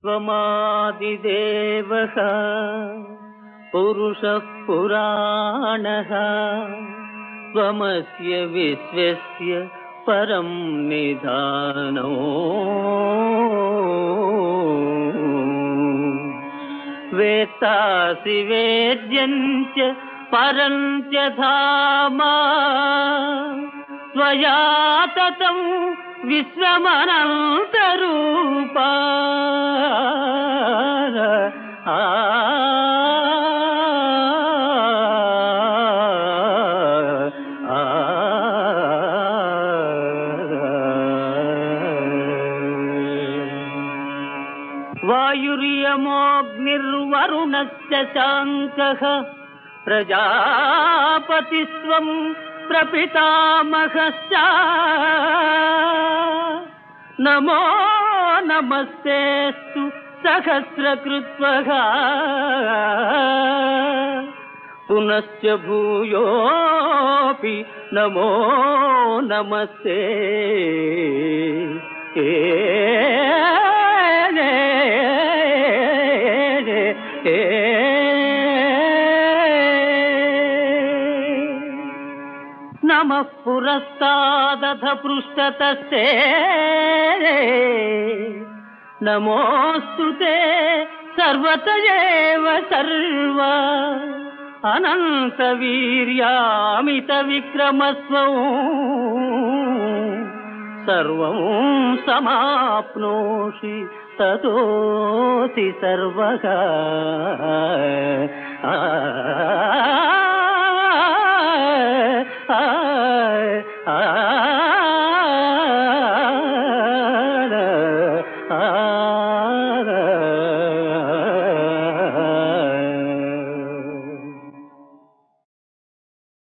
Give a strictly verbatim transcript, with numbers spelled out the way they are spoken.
त्वमादिदेवः पुरुषः पुराणः त्वमस्य विश्वस्य परं निधानो वेत्तासि वेद्यं च परं च धाम त्वया ततं विश्वमनन्तरूपा वायुर्यमोऽग्निर्वरुणश्च शाङ्कः प्रजापतिस्त्वं प्रपितामहश्च नमो नमस्तेस्तु सहस्रकृत्वः पुनश्च भूयोऽपि नमो नमस्ते नमः पुरस्तादथ पृष्ठतस्ते नमोऽस्तु ते सर्वत एव सर्व अनन्तवीर्यामितविक्रमस्वं सर्वं समाप्नोषि ततोऽसि सर्वगा आ